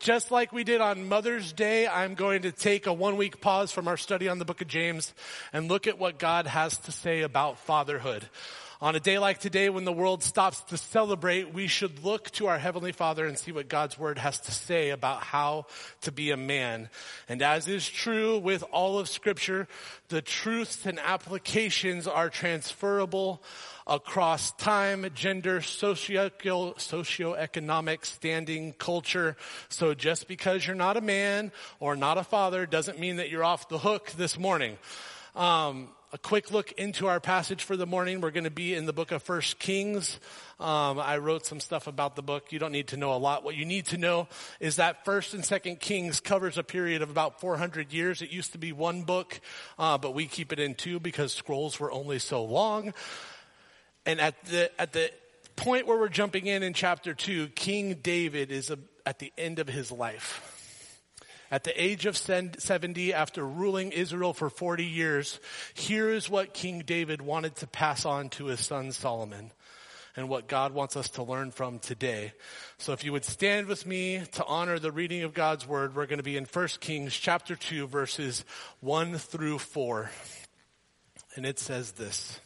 just like we did on Mother's Day, I'm going to take a 1-week pause from our study on the book of James and look at what God has to say about fatherhood. On a day like today, when the world stops to celebrate, we should look to our Heavenly Father and see what God's Word has to say about how to be a man. And as is true with all of Scripture, the truths and applications are transferable across time, gender, socioeconomic standing, culture. So just because you're not a man or not a father doesn't mean that you're off the hook this morning. A quick look into our passage for the morning. We're going to be in the book of 1 Kings. I wrote some stuff about the book. You don't need to know a lot. What you need to know is that 1 and 2 Kings covers a period of about 400 years. It used to be one book, but we keep it in two because scrolls were only so long. And at the point where we're jumping in chapter 2, King David is at the end of his life. At the age of 70, after ruling Israel for 40 years, here is what King David wanted to pass on to his son Solomon and what God wants us to learn from today. So if you would stand with me to honor the reading of God's word, we're going to be in 1 Kings chapter 2, verses 1 through 4. And it says this.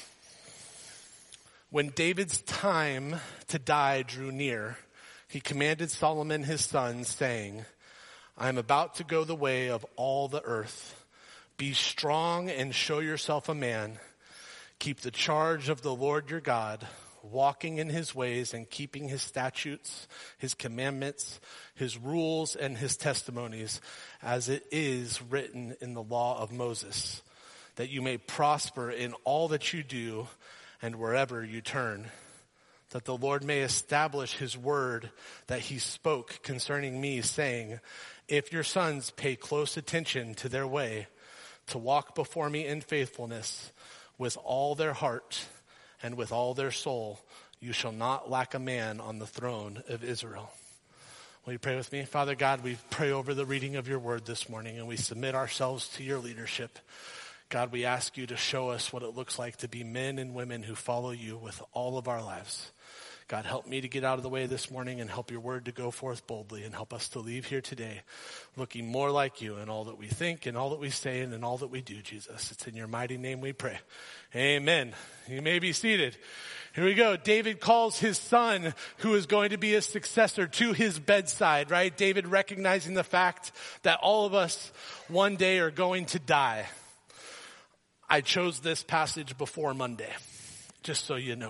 When David's time to die drew near, he commanded Solomon his son, saying, I am about to go the way of all the earth. Be strong and show yourself a man. Keep the charge of the Lord your God, walking in his ways and keeping his statutes, his commandments, his rules, and his testimonies, as it is written in the law of Moses, that you may prosper in all that you do and wherever you turn, that the Lord may establish his word that he spoke concerning me, saying, if your sons pay close attention to their way, to walk before me in faithfulness with all their heart and with all their soul, you shall not lack a man on the throne of Israel. Will you pray with me? Father God, we pray over the reading of your word this morning, and we submit ourselves to your leadership. God, we ask you to show us what it looks like to be men and women who follow you with all of our lives. God, help me to get out of the way this morning and help your word to go forth boldly, and help us to leave here today looking more like you in all that we think and all that we say and in all that we do, Jesus. It's in your mighty name we pray. Amen. You may be seated. Here we go. David calls his son, who is going to be his successor, to his bedside, right? David recognizing the fact that all of us one day are going to die. I chose this passage before Monday, just so you know.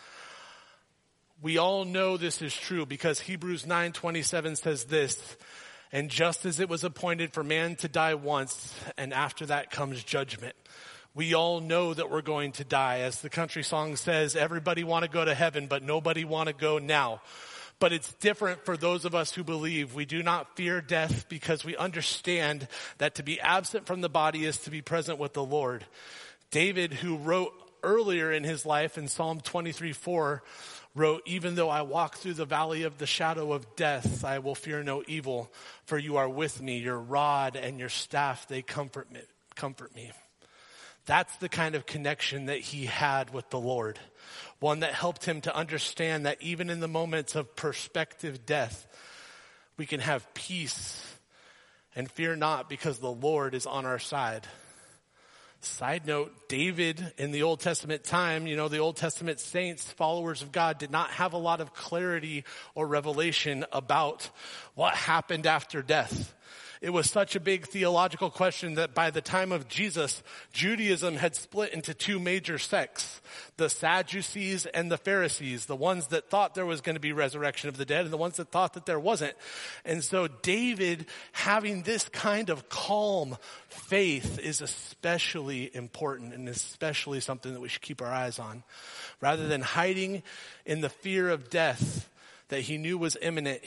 We all know this is true because Hebrews 9:27 says this, and just as it was appointed for man to die once, and after that comes judgment. We all know that we're going to die. As the country song says, everybody want to go to heaven, but nobody want to go now. But it's different for those of us who believe. We do not fear death because we understand that to be absent from the body is to be present with the Lord. David, who wrote earlier in his life in Psalm 23:4, wrote, even though I walk through the valley of the shadow of death, I will fear no evil, for you are with me. Your rod and your staff, they comfort me. That's the kind of connection that he had with the Lord. One that helped him to understand that even in the moments of prospective death, we can have peace and fear not because the Lord is on our side. Side note, David in the Old Testament time, the Old Testament saints, followers of God, did not have a lot of clarity or revelation about what happened after death. It was such a big theological question that by the time of Jesus, Judaism had split into two major sects, the Sadducees and the Pharisees, the ones that thought there was going to be resurrection of the dead and the ones that thought that there wasn't. And so David having this kind of calm faith is especially important and especially something that we should keep our eyes on. Rather than hiding in the fear of death that he knew was imminent,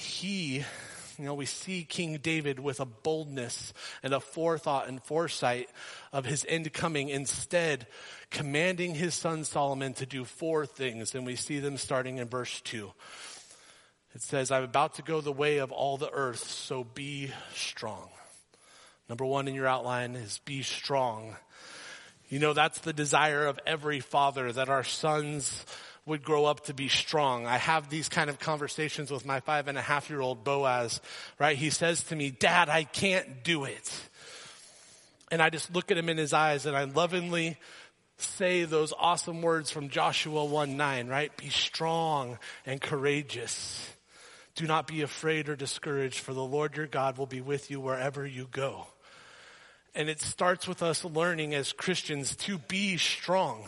we see King David with a boldness and a forethought and foresight of his end coming, instead commanding his son Solomon to do 4 things. And we see them starting in verse 2. It says, I'm about to go the way of all the earth, so be strong. Number 1 in your outline is be strong. That's the desire of every father, that our sons would grow up to be strong. I have these kind of conversations with my 5.5-year-old Boaz, right? He says to me, Dad, I can't do it. And I just look at him in his eyes and I lovingly say those awesome words from Joshua 1:9, right? Be strong and courageous. Do not be afraid or discouraged, for the Lord your God will be with you wherever you go. And it starts with us learning as Christians to be strong.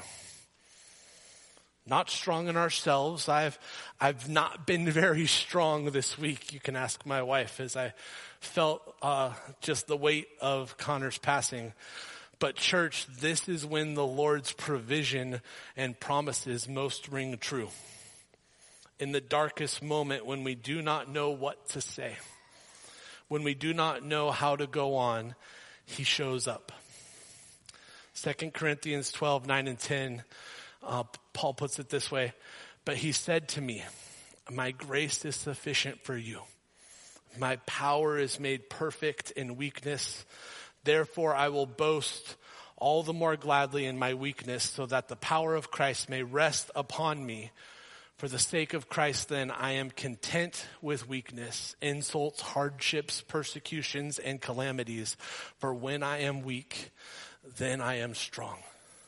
Not strong in ourselves. I've not been very strong this week. You can ask my wife, as I felt just the weight of Connor's passing. But church, this is when the Lord's provision and promises most ring true. In the darkest moment, when we do not know what to say, when we do not know how to go on, he shows up. 2 Corinthians 12:9 and 10, Paul puts it this way, but he said to me, my grace is sufficient for you. My power is made perfect in weakness. Therefore, I will boast all the more gladly in my weakness, so that the power of Christ may rest upon me. For the sake of Christ, then, I am content with weakness, insults, hardships, persecutions, and calamities. For when I am weak, then I am strong.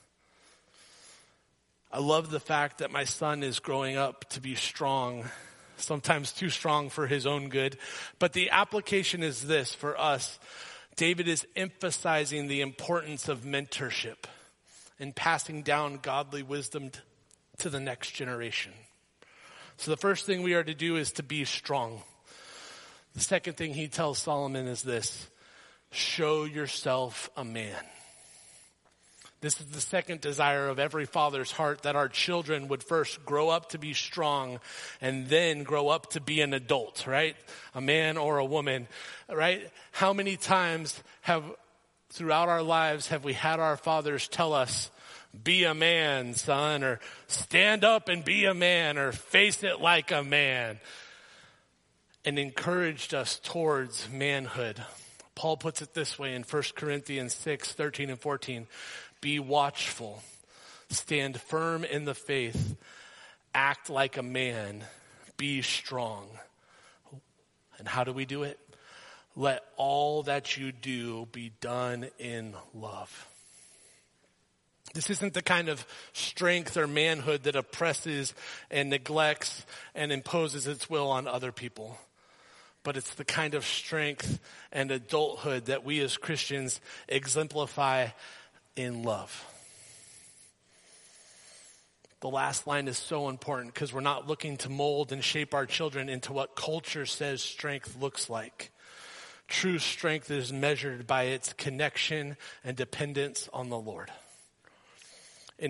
I love the fact that my son is growing up to be strong, sometimes too strong for his own good. But the application is this for us. David is emphasizing the importance of mentorship and passing down godly wisdom to the next generation. So the first thing we are to do is to be strong. The second thing he tells Solomon is this: show yourself a man. This is the second desire of every father's heart, that our children would first grow up to be strong and then grow up to be an adult, right? A man or a woman, right? How many times throughout our lives have we had our fathers tell us, be a man, son, or stand up and be a man, or face it like a man, and encouraged us towards manhood? Paul puts it this way in 1 Corinthians 6:13 and 14. Be watchful, stand firm in the faith, act like a man, be strong. And how do we do it? Let all that you do be done in love. This isn't the kind of strength or manhood that oppresses and neglects and imposes its will on other people. But it's the kind of strength and adulthood that we as Christians exemplify in love. The last line is so important because we're not looking to mold and shape our children into what culture says strength looks like. True strength is measured by its connection and dependence on the Lord. In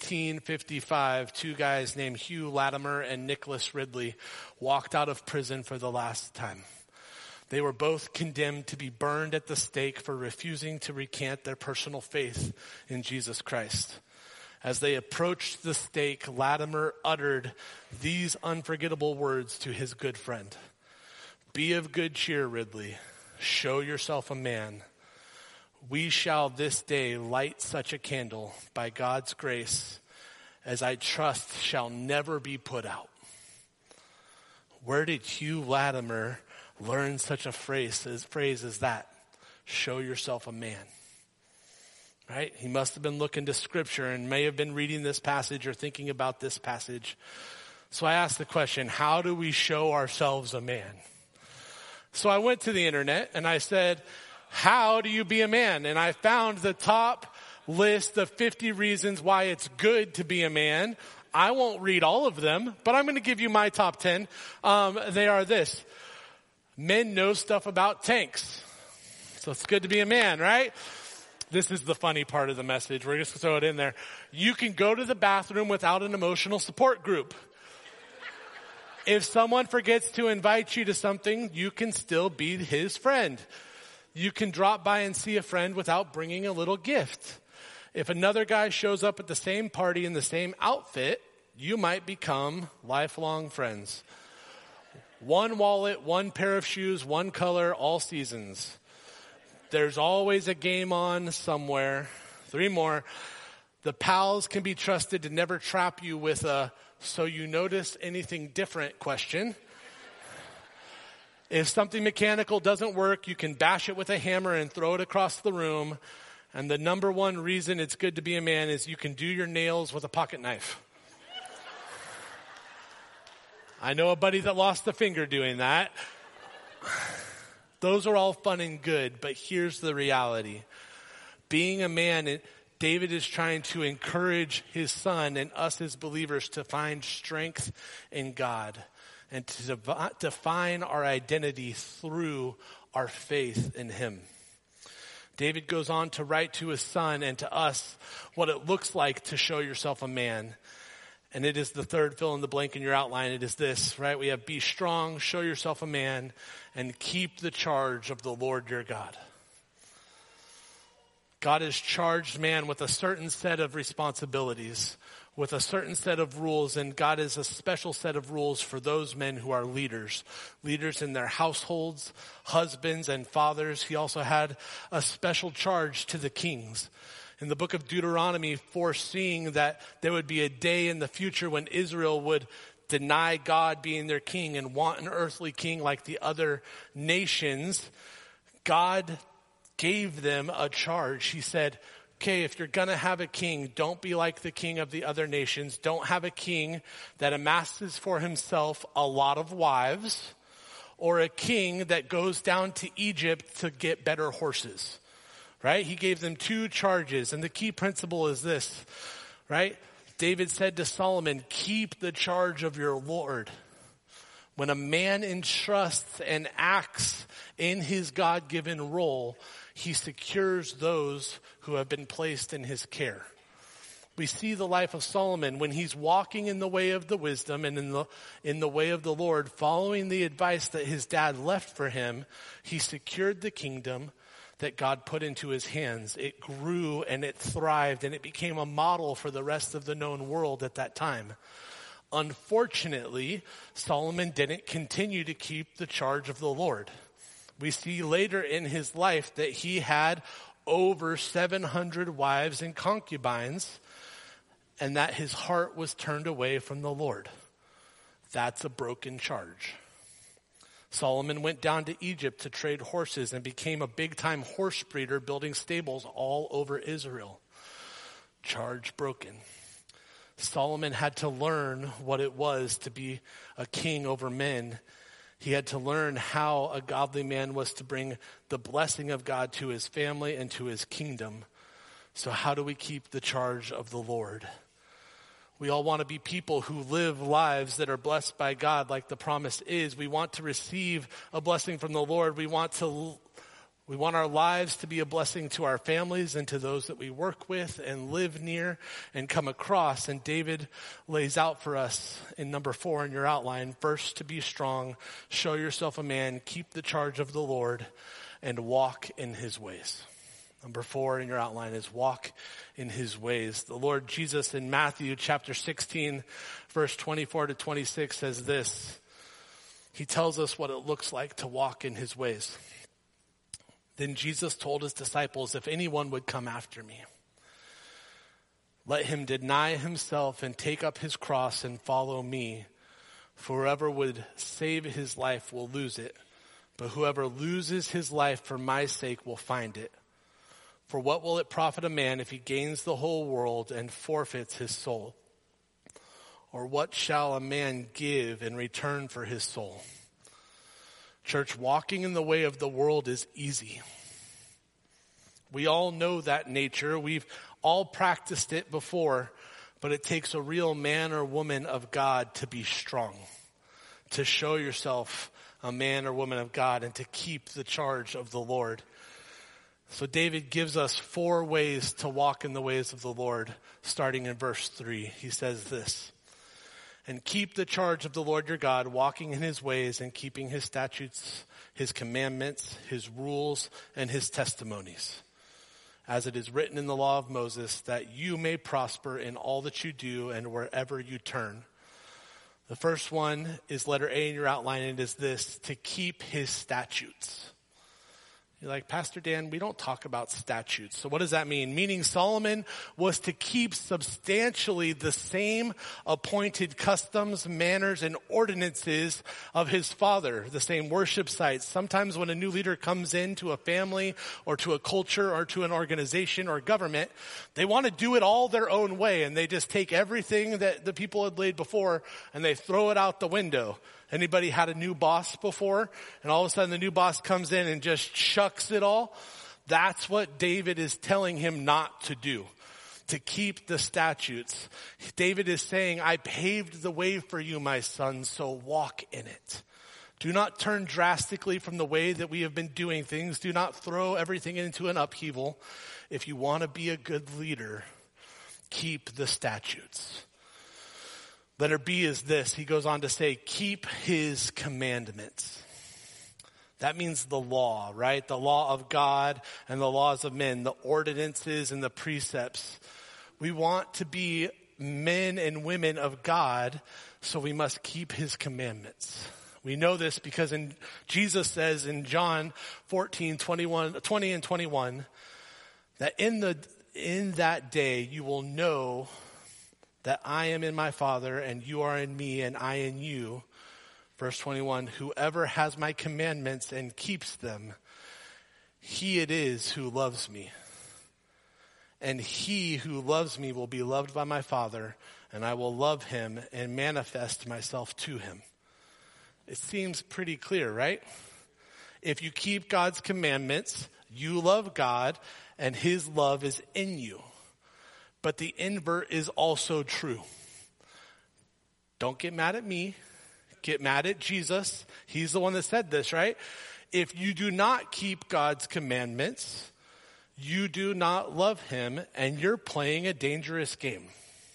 1555, two guys named Hugh Latimer and Nicholas Ridley walked out of prison for the last time. They were both condemned to be burned at the stake for refusing to recant their personal faith in Jesus Christ. As they approached the stake, Latimer uttered these unforgettable words to his good friend. Be of good cheer, Ridley. Show yourself a man. We shall this day light such a candle by God's grace as I trust shall never be put out. Where did Hugh Latimer learn such a phrase as that? Show yourself a man. Right? He must have been looking to scripture and may have been reading this passage or thinking about this passage. So I asked the question, how do we show ourselves a man? So I went to the internet and I said, how do you be a man? And I found the top list of 50 reasons why it's good to be a man. I won't read all of them, but I'm going to give you my top 10. They are this. Men know stuff about tanks. So it's good to be a man, right? This is the funny part of the message. We're just going to throw it in there. You can go to the bathroom without an emotional support group. If someone forgets to invite you to something, you can still be his friend. You can drop by and see a friend without bringing a little gift. If another guy shows up at the same party in the same outfit, you might become lifelong friends. One wallet, one pair of shoes, one color, all seasons. There's always a game on somewhere. 3 more. The pals can be trusted to never trap you with a So you notice anything different question. If something mechanical doesn't work, you can bash it with a hammer and throw it across the room. And the number one reason it's good to be a man is you can do your nails with a pocket knife. I know a buddy that lost a finger doing that. Those are all fun and good, but here's the reality. Being a man, David is trying to encourage his son and us as believers to find strength in God and to define our identity through our faith in him. David goes on to write to his son and to us what it looks like to show yourself a man. And it is the third fill in the blank in your outline. It is this, right? We have be strong, show yourself a man, and keep the charge of the Lord your God. God has charged man with a certain set of responsibilities, with a certain set of rules, and God has a special set of rules for those men who are leaders. Leaders in their households, husbands and fathers. He also had a special charge to the kings. In the book of Deuteronomy, foreseeing that there would be a day in the future when Israel would deny God being their king and want an earthly king like the other nations, God gave them a charge. He said, okay, if you're going to have a king, don't be like the king of the other nations. Don't have a king that amasses for himself a lot of wives, or a king that goes down to Egypt to get better horses. Right? He gave them two charges. And the key principle is this, right? David said to Solomon, keep the charge of your Lord. When a man entrusts and acts in his God-given role, he secures those who have been placed in his care. We see the life of Solomon when he's walking in the way of the wisdom and in the way of the Lord, following the advice that his dad left for him. He secured the kingdom that God put into his hands. It grew and it thrived and it became a model for the rest of the known world at that time. Unfortunately, Solomon didn't continue to keep the charge of the Lord. We see later in his life that he had over 700 wives and concubines, and that his heart was turned away from the Lord. That's a broken charge. Solomon went down to Egypt to trade horses and became a big-time horse breeder, building stables all over Israel. Charge broken. Solomon had to learn what it was to be a king over men. He had to learn how a godly man was to bring the blessing of God to his family and to his kingdom. So how do we keep the charge of the Lord? We all want to be people who live lives that are blessed by God like the promise is. We want to receive a blessing from the Lord. We want our lives to be a blessing to our families and to those that we work with and live near and come across. And David lays out for us in number 4 in your outline, first, to be strong, show yourself a man, keep the charge of the Lord, and walk in his ways. Number 4 in your outline is walk in his ways. The Lord Jesus in Matthew chapter 16, verse 24 to 26 says this. He tells us what it looks like to walk in his ways. Then Jesus told his disciples, if anyone would come after me, let him deny himself and take up his cross and follow me. For whoever would save his life will lose it, but whoever loses his life for my sake will find it. For what will it profit a man if he gains the whole world and forfeits his soul? Or what shall a man give in return for his soul? Church, walking in the way of the world is easy. We all know that nature. We've all practiced it before, but it takes a real man or woman of God to be strong, to show yourself a man or woman of God, and to keep the charge of the Lord. So David gives us 4 ways to walk in the ways of the Lord, starting in verse 3. He says this, and keep the charge of the Lord your God, walking in his ways and keeping his statutes, his commandments, his rules, and his testimonies, as it is written in the law of Moses, that you may prosper in all that you do and wherever you turn. The first one is letter A in your outline, and it is this, to keep his statutes. You're like, Pastor Dan, we don't talk about statutes. So what does that mean? Meaning Solomon was to keep substantially the same appointed customs, manners, and ordinances of his father, the same worship sites. Sometimes when a new leader comes into a family or to a culture or to an organization or government, they want to do it all their own way, and they just take everything that the people had laid before and they throw it out the window. Anybody had a new boss before? And all of a sudden the new boss comes in and just chucks it all? That's what David is telling him not to do, to keep the statutes. David is saying, I paved the way for you, my son, so walk in it. Do not turn drastically from the way that we have been doing things. Do not throw everything into an upheaval. If you want to be a good leader, keep the statutes. Letter B is this. He goes on to say, keep his commandments. That means the law, right? The law of God and the laws of men, the ordinances and the precepts. We want to be men and women of God, so we must keep his commandments. We know this because Jesus says in John 14, 20 and 21, that in that day you will know that I am in my Father, and you are in me, and I in you. Verse 21, whoever has my commandments and keeps them, he it is who loves me. And he who loves me will be loved by my Father, and I will love him and manifest myself to him. It seems pretty clear, right? If you keep God's commandments, you love God, and his love is in you. But the invert is also true. Don't get mad at me. Get mad at Jesus. He's the one that said this, right? If you do not keep God's commandments, you do not love him, and you're playing a dangerous game.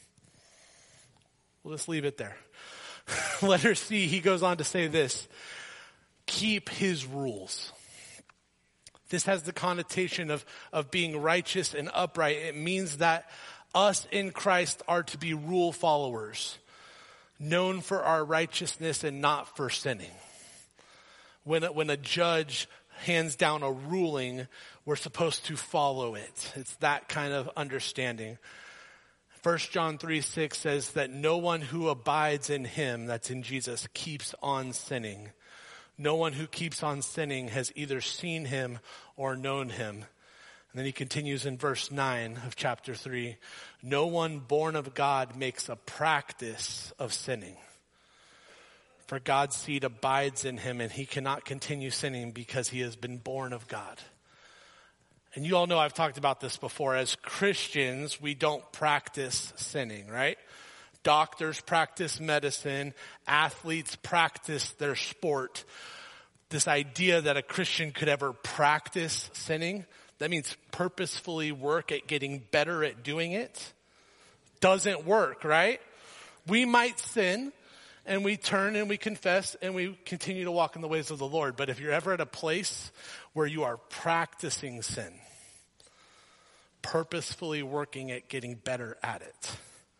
We'll just leave it there. Letter C, he goes on to say this. Keep his rules. This has the connotation of being righteous and upright. It means that us in Christ are to be rule followers, known for our righteousness and not for sinning. When a judge hands down a ruling, we're supposed to follow it. It's that kind of understanding. 1 John 3:6 says that no one who abides in him, that's in Jesus, keeps on sinning. No one who keeps on sinning has either seen him or known him. And then he continues in verse 9 of chapter 3. No one born of God makes a practice of sinning. For God's seed abides in him, and he cannot continue sinning because he has been born of God. And you all know I've talked about this before. As Christians, we don't practice sinning, right? Doctors practice medicine. Athletes practice their sport. This idea that a Christian could ever practice sinning, that means purposefully work at getting better at doing it, doesn't work, right? We might sin, and we turn and we confess and we continue to walk in the ways of the Lord. But if you're ever at a place where you are practicing sin, purposefully working at getting better at it,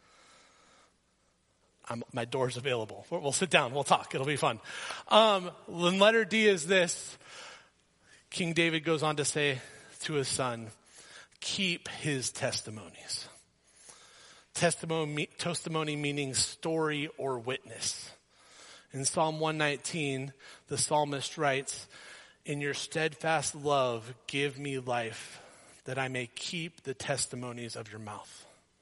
my door's available. We'll sit down. We'll talk. It'll be fun. Letter D is this. King David goes on to say to his son, keep his testimonies. Testimony meaning story or witness. In Psalm 119, the psalmist writes, in your steadfast love, give me life, that I may keep the testimonies of your mouth.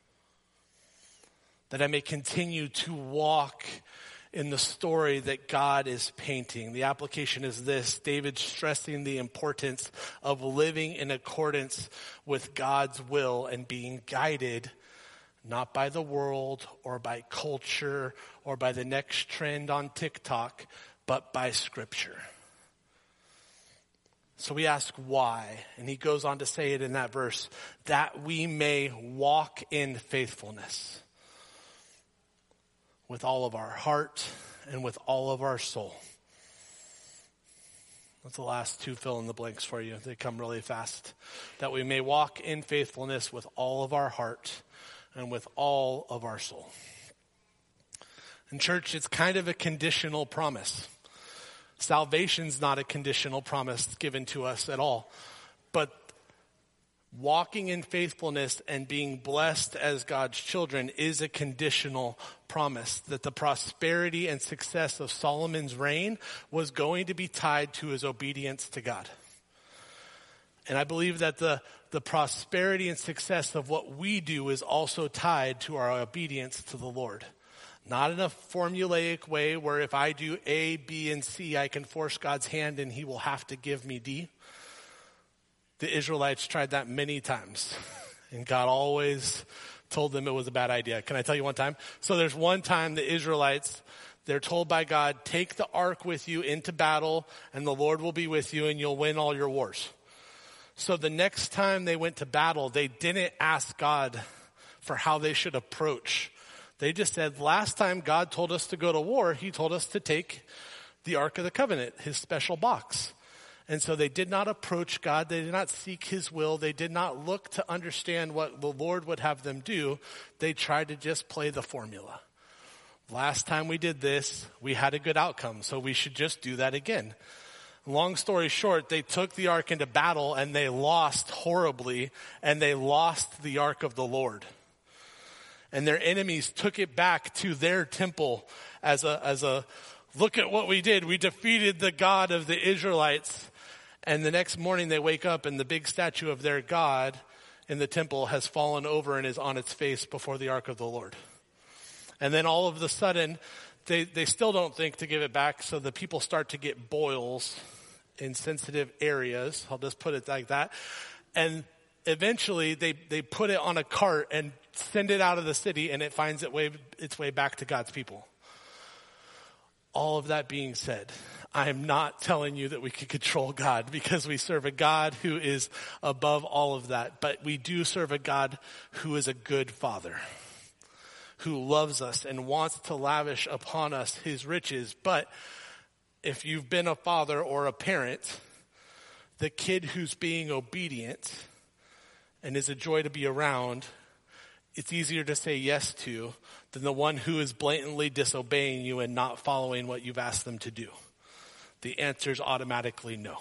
That I may continue to walk in the story that God is painting. The application is this: David stressing the importance of living in accordance with God's will and being guided not by the world or by culture or by the next trend on TikTok, but by Scripture. So we ask why, and he goes on to say it in that verse, that we may walk in faithfulness with all of our heart and with all of our soul. That's the last two fill in the blanks for you. They come really fast. That we may walk in faithfulness with all of our heart and with all of our soul. In church, it's kind of a conditional promise. Salvation's not a conditional promise given to us at all. But walking in faithfulness and being blessed as God's children is a conditional promise, that the prosperity and success of Solomon's reign was going to be tied to his obedience to God. And I believe that the prosperity and success of what we do is also tied to our obedience to the Lord. Not in a formulaic way where if I do A, B, and C, I can force God's hand and he will have to give me D. The Israelites tried that many times, and God always told them it was a bad idea. Can I tell you one time? So there's one time the Israelites, they're told by God, take the ark with you into battle, and the Lord will be with you, and you'll win all your wars. So the next time they went to battle, they didn't ask God for how they should approach. They just said, last time God told us to go to war, he told us to take the Ark of the Covenant, his special box. And so they did not approach God. They did not seek his will. They did not look to understand what the Lord would have them do. They tried to just play the formula. Last time we did this, we had a good outcome, so we should just do that again. Long story short, they took the ark into battle and they lost horribly, and they lost the ark of the Lord. And their enemies took it back to their temple as a look at what we did. We defeated the God of the Israelites. And the next morning they wake up and the big statue of their God in the temple has fallen over and is on its face before the ark of the Lord. And then all of a sudden, they still don't think to give it back, so the people start to get boils in sensitive areas. I'll just put it like that. And eventually they put it on a cart and send it out of the city, and it finds its way back to God's people. All of that being said, I am not telling you that we can control God, because we serve a God who is above all of that. But we do serve a God who is a good Father, who loves us and wants to lavish upon us his riches. But if you've been a father or a parent, the kid who's being obedient and is a joy to be around, it's easier to say yes to than the one who is blatantly disobeying you and not following what you've asked them to do. The answer is automatically no.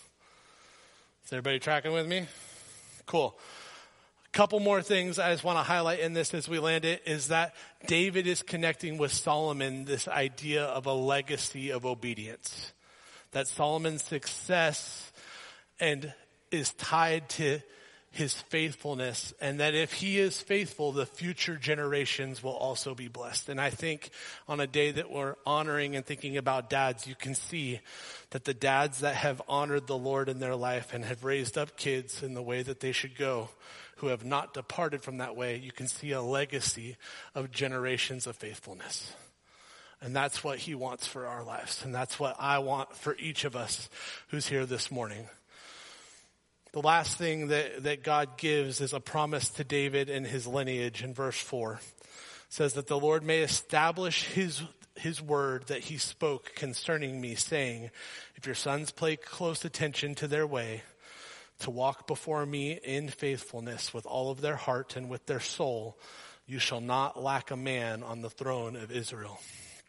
Is everybody tracking with me? Cool. A couple more things I just want to highlight in this as we land it is that David is connecting with Solomon this idea of a legacy of obedience. That Solomon's success and is tied to his faithfulness, and that if he is faithful, the future generations will also be blessed. And I think on a day that we're honoring and thinking about dads, you can see that the dads that have honored the Lord in their life and have raised up kids in the way that they should go, who have not departed from that way, you can see a legacy of generations of faithfulness. And that's what he wants for our lives. And that's what I want for each of us who's here this morning. The last thing that God gives is a promise to David and his lineage in verse 4. It says that the Lord may establish his word that he spoke concerning me, saying, if your sons pay close attention to their way, to walk before me in faithfulness with all of their heart and with their soul, you shall not lack a man on the throne of Israel.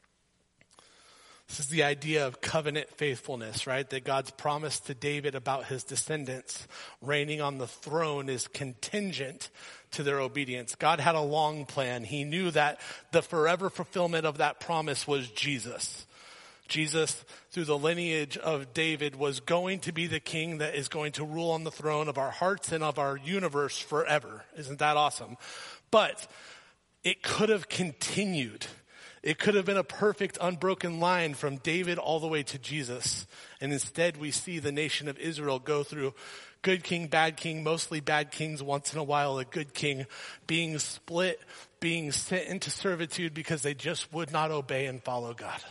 This is the idea of covenant faithfulness, right? That God's promise to David about his descendants reigning on the throne is contingent to their obedience. God had a long plan. He knew that the forever fulfillment of that promise was Jesus. Jesus, through the lineage of David, was going to be the king that is going to rule on the throne of our hearts and of our universe forever. Isn't that awesome? But it could have continued. It could have been a perfect, unbroken line from David all the way to Jesus. And instead, we see the nation of Israel go through good king, bad king, mostly bad kings, once in a while a good king, being split, being sent into servitude because they just would not obey and follow God.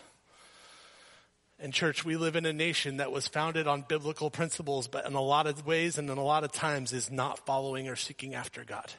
And church, we live in a nation that was founded on biblical principles, but in a lot of ways and in a lot of times is not following or seeking after God.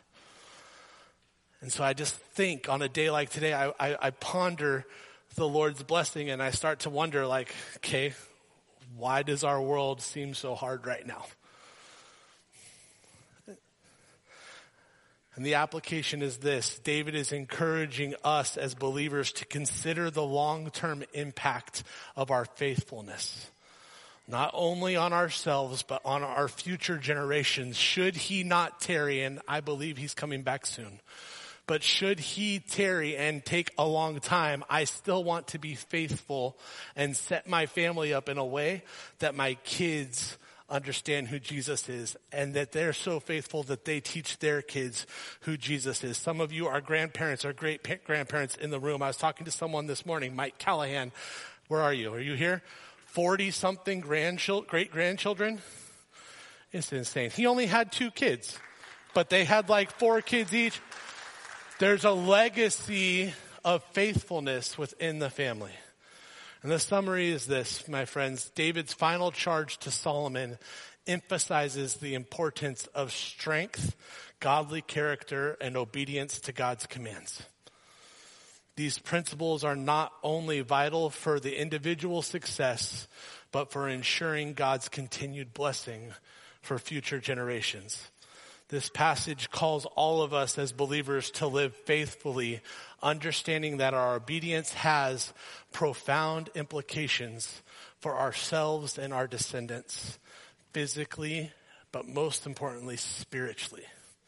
And so I just think on a day like today, I ponder the Lord's blessing and I start to wonder, like, okay, why does our world seem so hard right now? And And the application is this: David is encouraging us as believers to consider the long-term impact of our faithfulness. Not only on ourselves, but on our future generations. Should he not tarry, and I believe he's coming back soon, but should he tarry and take a long time, I still want to be faithful and set my family up in a way that my kids understand who Jesus is, and that they're so faithful that they teach their kids who Jesus is. Some of you are grandparents or great grandparents in the room. I was talking to someone this morning, Mike Callahan. Where are you? Are you here? 40-something great-grandchildren? It's insane. He only had 2 kids, but they had like 4 kids each. There's a legacy of faithfulness within the family. And the summary is this, my friends: David's final charge to Solomon emphasizes the importance of strength, godly character, and obedience to God's commands. These principles are not only vital for the individual success, but for ensuring God's continued blessing for future generations. This passage calls all of us as believers to live faithfully, understanding that our obedience has profound implications for ourselves and our descendants, physically, but most importantly, spiritually.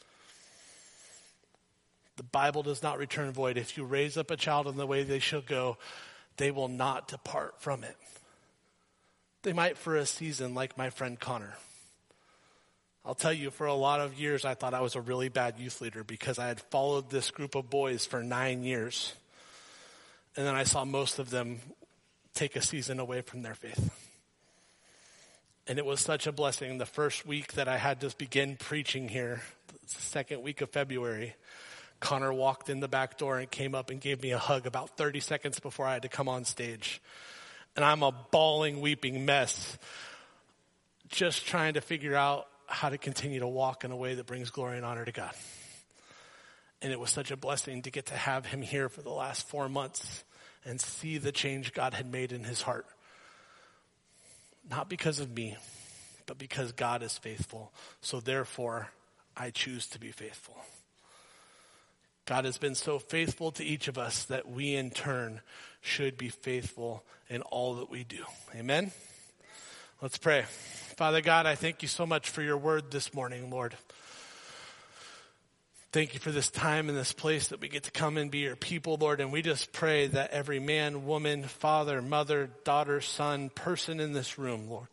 The Bible does not return void. If you raise up a child in the way they shall go, they will not depart from it. They might for a season, like my friend Connor. I'll tell you, for a lot of years, I thought I was a really bad youth leader because I had followed this group of boys for 9 years. And then I saw most of them take a season away from their faith. And it was such a blessing. The first week that I had to begin preaching here, the second week of February, Connor walked in the back door and came up and gave me a hug about 30 seconds before I had to come on stage. And I'm a bawling, weeping mess, just trying to figure out how to continue to walk in a way that brings glory and honor to God. And it was such a blessing to get to have him here for the last 4 months and see the change God had made in his heart. Not because of me, but because God is faithful. So therefore, I choose to be faithful. God has been so faithful to each of us that we in turn should be faithful in all that we do. Amen? Let's pray. Father God, I thank you so much for your word this morning, Lord. Thank you for this time and this place that we get to come and be your people, Lord. And we just pray that every man, woman, father, mother, daughter, son, person in this room, Lord,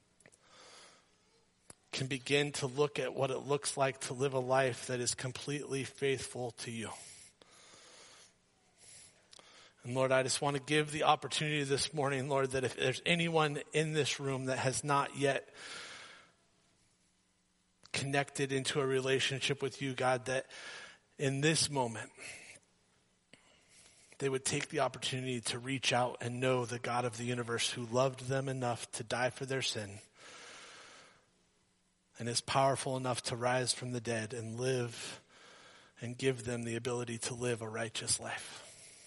can begin to look at what it looks like to live a life that is completely faithful to you. And Lord, I just want to give the opportunity this morning, Lord, that if there's anyone in this room that has not yet connected into a relationship with you, God, that in this moment, they would take the opportunity to reach out and know the God of the universe who loved them enough to die for their sin and is powerful enough to rise from the dead and live and give them the ability to live a righteous life.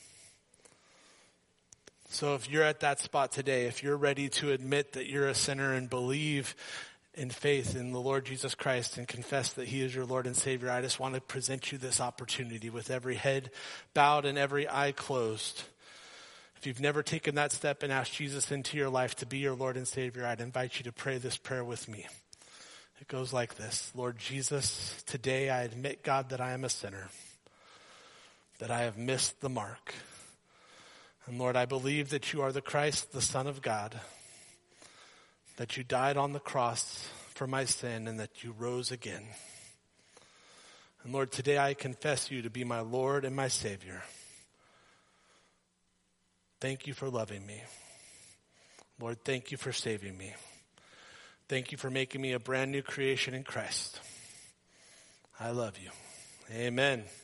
So if you're at that spot today, if you're ready to admit that you're a sinner and believe in faith in the Lord Jesus Christ and confess that he is your Lord and Savior, I just want to present you this opportunity with every head bowed and every eye closed. If you've never taken that step and asked Jesus into your life to be your Lord and Savior, I'd invite you to pray this prayer with me. It goes like this: Lord Jesus, today I admit, God, that I am a sinner, that I have missed the mark. And Lord, I believe that you are the Christ, the Son of God, that you died on the cross for my sin and that you rose again. And Lord, today I confess you to be my Lord and my Savior. Thank you for loving me. Lord, thank you for saving me. Thank you for making me a brand new creation in Christ. I love you. Amen.